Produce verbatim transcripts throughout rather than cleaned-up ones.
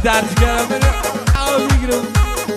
درد کردم هوا میگیرم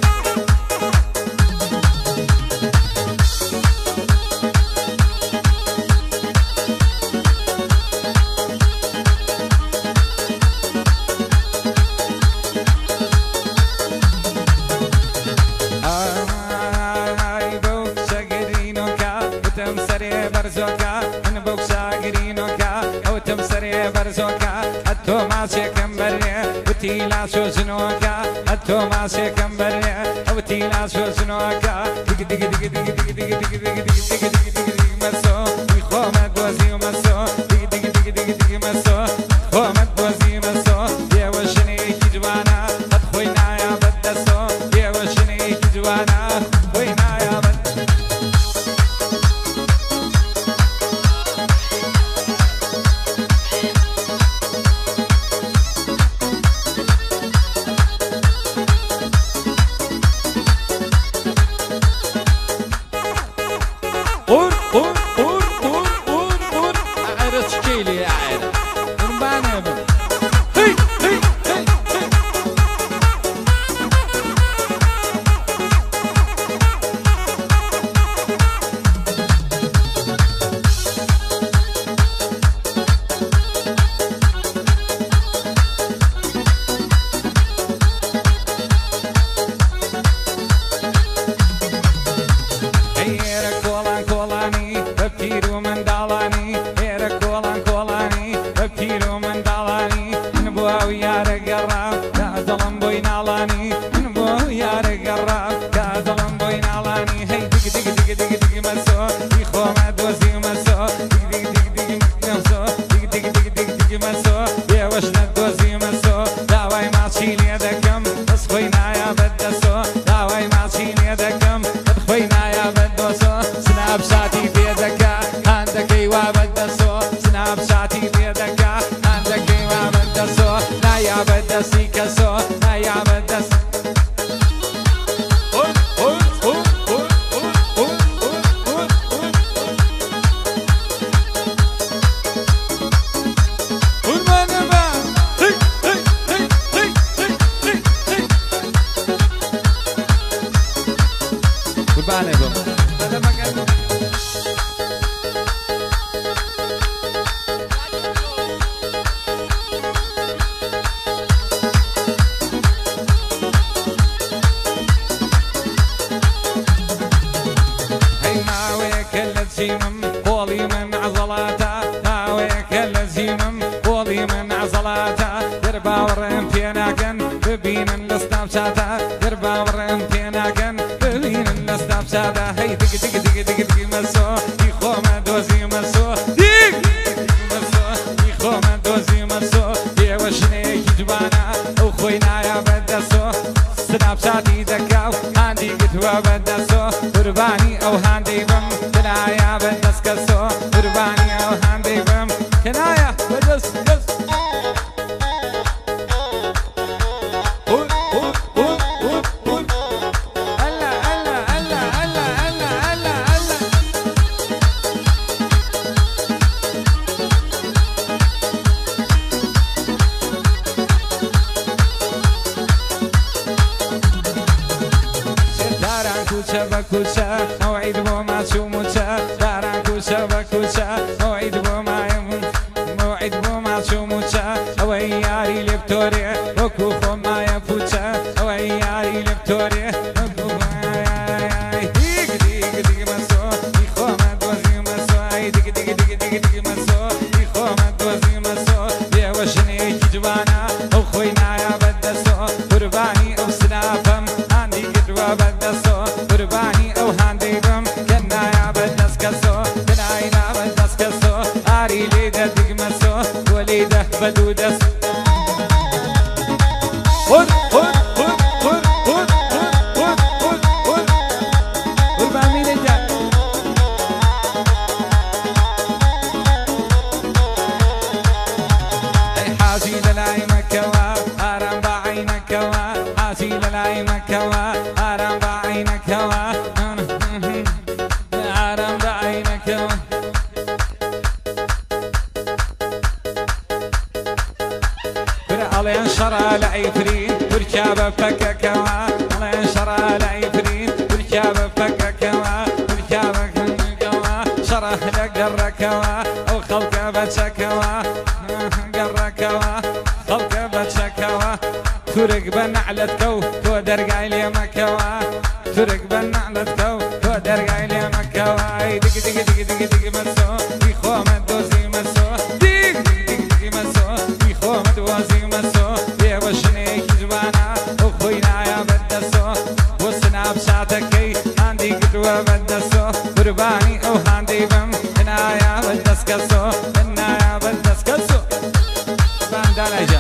Tila so znoka, atoma se kambare, o tila so znoka, dig dig dig dig dig dig dig dig dig dig dig dig maso, mi khoma dozi maso, dig dig dig dig dig maso, khoma dozi maso, ya washni kijwana, qad khoina ya badaso, ya washni kijwana, khoina ya bad ئەڵێن شەڕا لە ئەیفرین ورکیا بە پەکەکەوە ئەڵێن شەڕا لە ئەیفرین ورکیا بە پەکەکەوە ورکیا بەکەکەوە شەڕە لە گەڕەکەوە ئەو خەڵکە بەچەکەوە گەڕەکەوە خەڵکە بەچەکەوە تورک بە نەعلەتکە و تۆ دەرگای لێمەکەوە تورک بە نەعلەتکە و تۆ دەرگای لێمەکەوە دیگ دیگ دیگ دیگ دیگ مەسۆ بی خۆمە دۆزی مەسۆ دیگ دیگ دیگ مەسۆ بی خۆمە دۆزی مەسۆ بێوە شنێکی جوانە ئەو خۆی نایە بەدەسۆ بۆ سناپچاتەکەی هاندی کردووە بەدەسۆ قوربانی ئەو هاندەی بم نایە بەدەست کەسۆ نایە بەدەست کەسۆ باندانای جان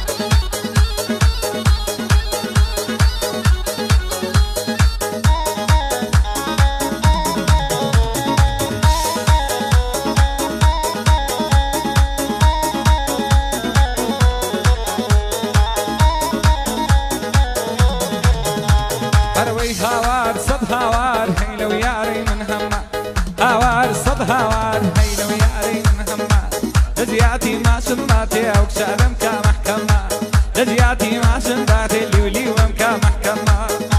هاوار صد هاوار هيلو ياري من هما هاوار صد هاوار هيلو ياري من هما لجياتي ما شماتي او كشادم كمحكمة لجياتي ما شماتي لولي وم كمحكمة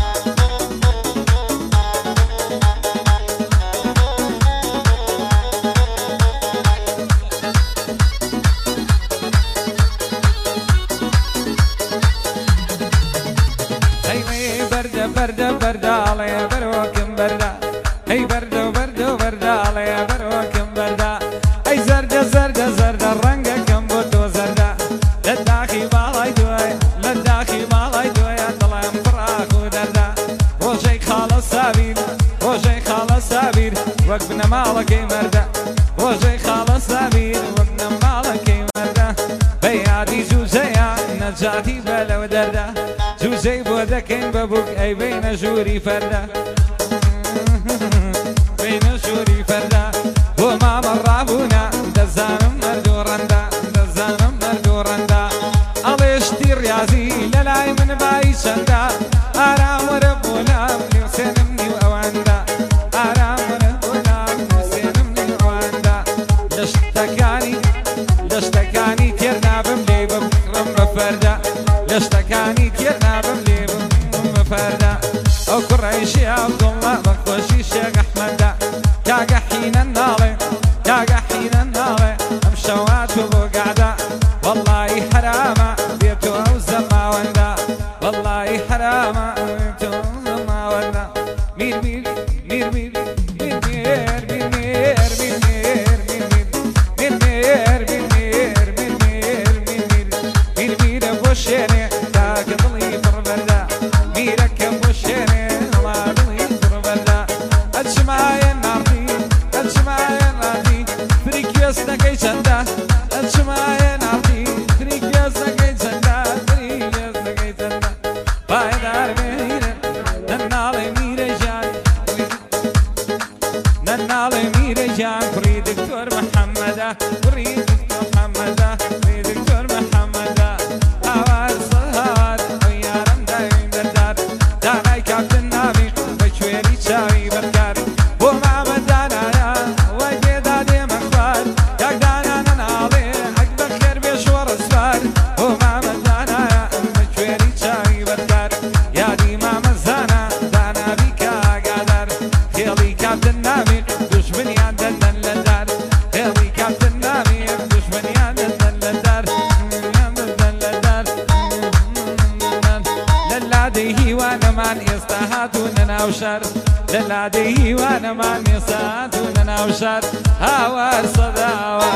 برده برده علي بروكم برده هي برده برده برده علي بروكم برده اي زرده زرده زرده رنگكم بودو زرده للداخي بالاي دوي للداخي بالاي دوي طلعم فراخ ودرده روجي خالص سابير روجي خالص سابير وقبنا مالك مرده روجي خالص سابير وقبنا مالك مرده بيادي جوزيا نجاتي بلا ودرده جوزي بودكين ببوك اي بين جوري فردا بين جوري فردا وما مرابونا دزانم مردو رندا دزانم مردو رندا الاشتي رياضي للاي من باي شندا ارام ربنا لوسنمني واواندا ارام ربنا لوسنمني واواندا لشتكاني لشتكاني تيرنا بملي بكرم بفردا لشتكاني تيرنا بملي بفردا او كريشي عبد الله بخوشي شيخ احمد كاقا حين النالي كاقا حين النالي امشوات وقعدا والله حرامة بيتو او زما وندا والله حرامة بيتو او زما وندا مير مير مير مير مير مير مير مير مير مير مير مير مير مير مير مير مير مير مير بوشيني داك ضلي بربردا ميرك بوشيني الله ضلي بربردا الشماية نارتي الشماية نارتي فريك يسنكي شندا الشماية نارتي فريك يسنكي شندا فريك يسنكي شندا بايدار ميرن ننالي ميرجان ننالي ميرجان فريد دكتور محمدا فريد دكتور محمدا فريد دكتور محمدا هاوار صهار ويارم دايم دردار داناي كابتن نابي بشويري شاوي بركار ومعمد دانانا وجيدا دي مخبار ياك دانا ننالي اكبر خير بيشور اسفار ومعمد دانانا بشويري شاوي بركار يا دي ماما زانا دانا بيكا قادر خيالي كابتن نابي دشمني عندنا للدار خيالي كابتن نابي دشمني عندنا للدار للادي وانا من يستهاتون وشر للادي وانا من يستهاتون وشر هاوار صداوة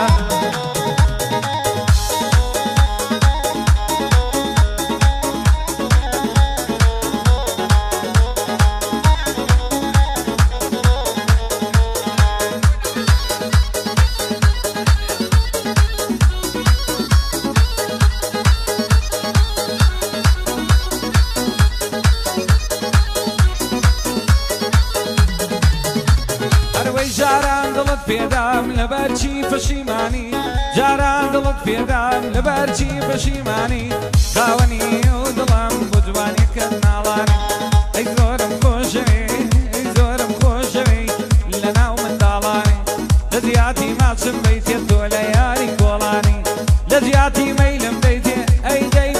جاران دڵت پێدام لەبەرچی پەشیمانی جاران دڵت پێدام لەبەرچی پەشیمانی خاوەنی و دڵم بۆ جوانیەکەت ناڵانی ئەی زۆرم خۆشەوی ئەی زۆرم خۆشەوی لەناو منداڵانی لە زیاتی ماچم بیتێ تۆ لە یاری کۆڵانی لە زیاتی مەیلم بیتێ ئەی دەی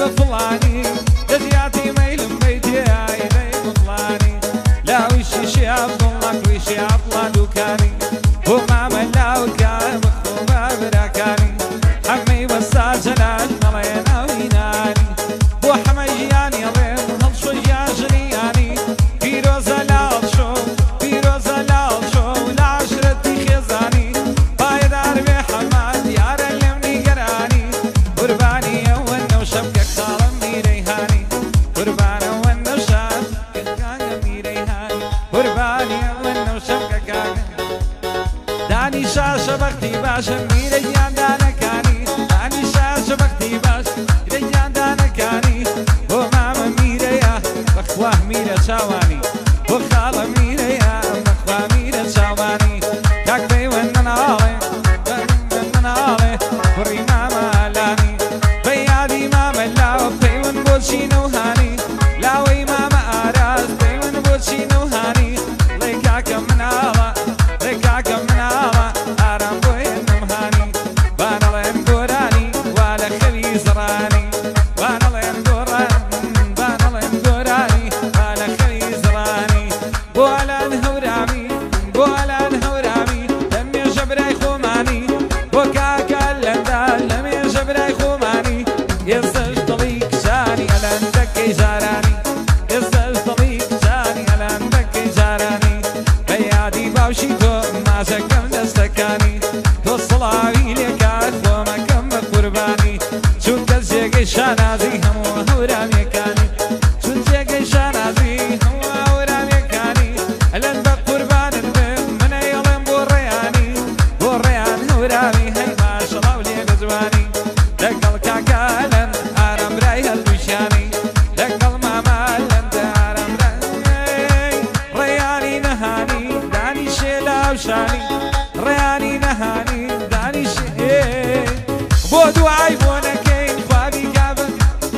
قربانی چون کس جگه شانازی همو هورامی کانی چون جگه شانازی همو هورامی کانی الان با قربان من ایلم بوریانی بوریان هورامی هی ماشالله ولی بزوانی لقل کاکالن آرام رای هلوشانی لقل مامالن آرام رای ریانی نهانی دانی شلاوشانی ریانی نهانی دانی شلاوشانی بۆ دوعای بۆ نەکەین خوابی گابن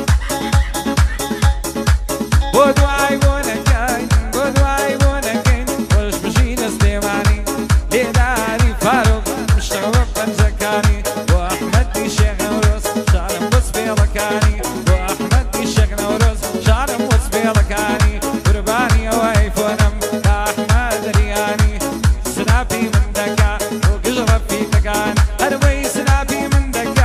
بۆ دوعای بۆ نەکەین بۆ دوعای بۆ نەکەین خۆش بژینە سلێمانی لێداری فاروق مشتەوە پەنجەکانی بۆ ئەحمەدی شێخ نەورۆز شارم بۆ سپێڵەکانی بۆ ئەحمەدی شێخ نەورۆز شارم بۆ سپێڵەکانی قوربانی ئەوەی فۆنم تا ئەحمەد ریانی سناپی من دەکا بۆ گژ ڕەفیقەکان هەروەی سناپی من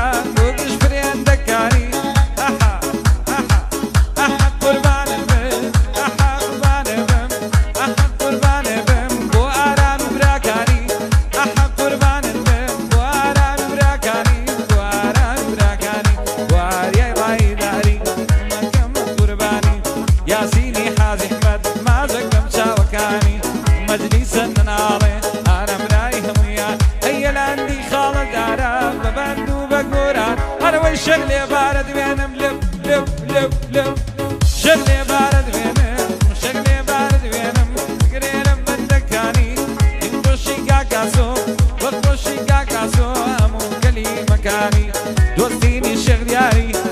شغلي بارد وينم لب لب لب لب شغلي بارد وينم شغلي بارد وينم قريرم بدكاني انقشي قاقاسو وقشي قاقاسو امو قلي مكاني دوستيني شغل ياري